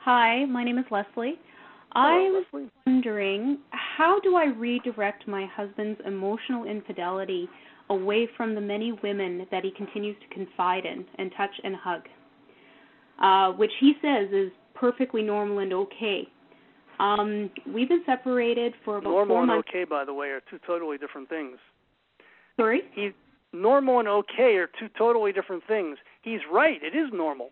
Hi, my name is Leslie. Hello, I was Leslie. wondering, how do I redirect my husband's emotional infidelity away from the many women that he continues to confide in and touch and hug, which he says is perfectly normal and okay. We've been separated for about 4 months. Normal and okay, by the way, are two totally different things. Sorry? Normal and okay are two totally different things. He's right. It is normal.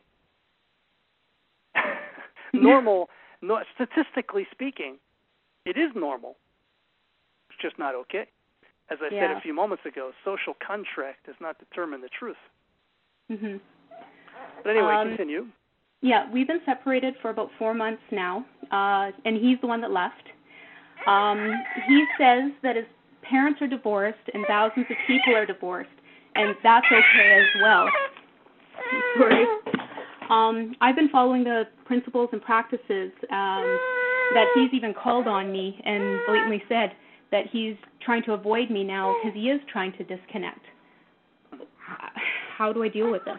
Normal, statistically speaking, it is normal. It's just not okay. As I said a few moments ago, social contract does not determine the truth. Mm-hmm. But anyway, continue. Yeah, we've been separated for about 4 months now, and he's the one that left. He says that his parents are divorced and thousands of people are divorced, and that's okay as well. Sorry. I've been following the principles and practices that he's even called on me and blatantly said that he's trying to avoid me now because he is trying to disconnect. How do I deal with this?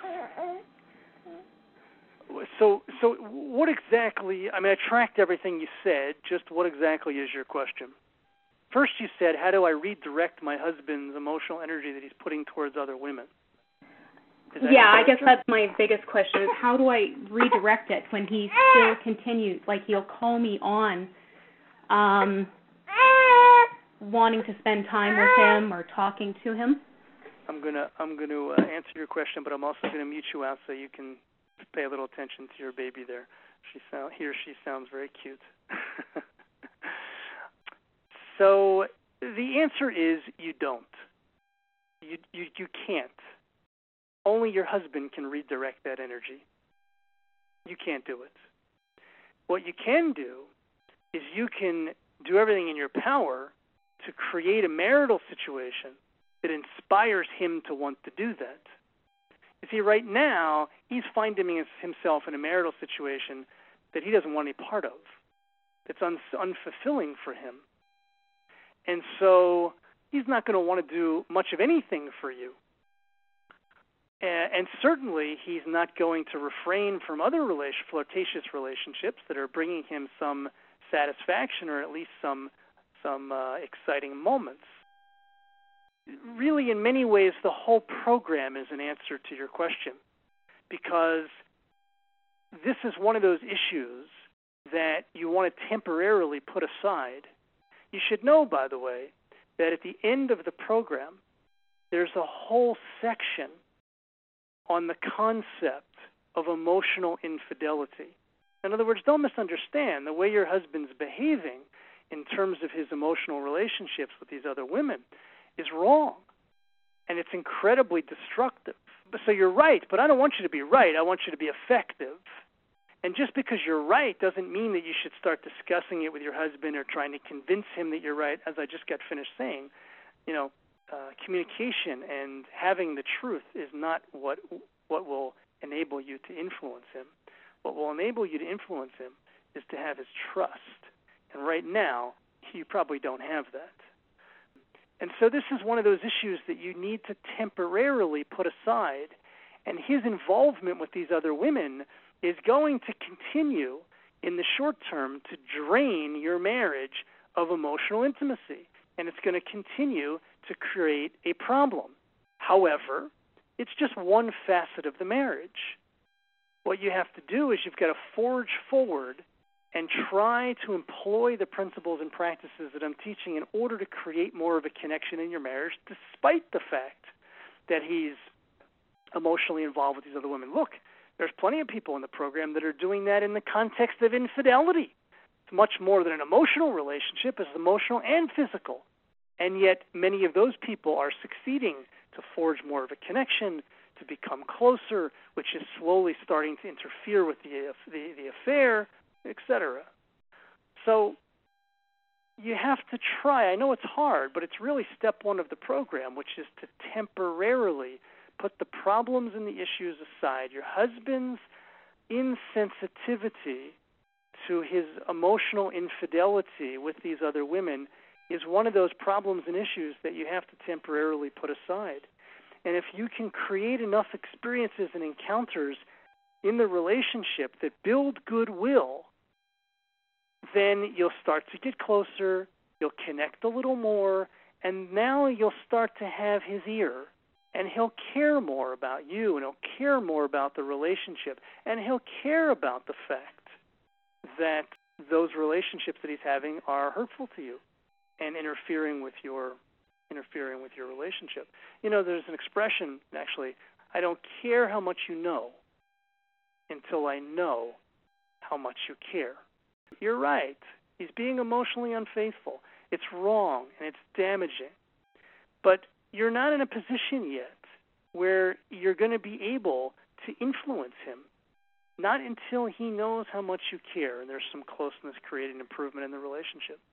So what exactly, I mean, I tracked everything you said, just what exactly is your question? First you said, how do I redirect my husband's emotional energy that he's putting towards other women? Yeah, I guess that's my biggest question is how do I redirect it when he still continues, like he'll call me on wanting to spend time with him or talking to him? I'm gonna answer your question, but I'm also going to mute you out so you can pay a little attention to your baby there. He or she sounds very cute. So the answer is you don't. You can't. Only your husband can redirect that energy. You can't do it. What you can do is you can do everything in your power to create a marital situation that inspires him to want to do that. You see, right now, he's finding himself in a marital situation that he doesn't want any part of. It's unfulfilling for him. And so he's not going to want to do much of anything for you. And certainly he's not going to refrain from other flirtatious relationships that are bringing him some satisfaction or at least some exciting moments. Really, in many ways, the whole program is an answer to your question, because this is one of those issues that you want to temporarily put aside. You should know, by the way, that at the end of the program, there's a whole section on the concept of emotional infidelity. In other words, don't misunderstand. The way your husband's behaving in terms of his emotional relationships with these other women is wrong, and it's incredibly destructive. So you're right, but I don't want you to be right. I want you to be effective. And just because you're right doesn't mean that you should start discussing it with your husband or trying to convince him that you're right. As I just got finished saying, communication and having the truth is not what will enable you to influence him. What will enable you to influence him is to have his trust. And right now, you probably don't have that. And so this is one of those issues that you need to temporarily put aside. And his involvement with these other women is going to continue in the short term to drain your marriage of emotional intimacy. And it's going to continue to create a problem. However, it's just one facet of the marriage. What you have to do is you've got to forge forward and try to employ the principles and practices that I'm teaching in order to create more of a connection in your marriage, despite the fact that he's emotionally involved with these other women. Look, there's plenty of people in the program that are doing that in the context of infidelity. It's much more than an emotional relationship. It's emotional and physical. And yet many of those people are succeeding to forge more of a connection, to become closer, which is slowly starting to interfere with the affair, etc. So you have to try. I know it's hard, but it's really step one of the program, which is to temporarily put the problems and the issues aside. Your husband's insensitivity to his emotional infidelity with these other women is one of those problems and issues that you have to temporarily put aside. And if you can create enough experiences and encounters in the relationship that build goodwill then you'll start to get closer, you'll connect a little more, and now you'll start to have his ear, and he'll care more about you, and he'll care more about the relationship, and he'll care about the fact that those relationships that he's having are hurtful to you and interfering with your relationship. You know, there's an expression, actually, I don't care how much you know until I know how much you care. You're right. He's being emotionally unfaithful. It's wrong and it's damaging. But you're not in a position yet where you're going to be able to influence him. Not until he knows how much you care and there's some closeness creating improvement in the relationship.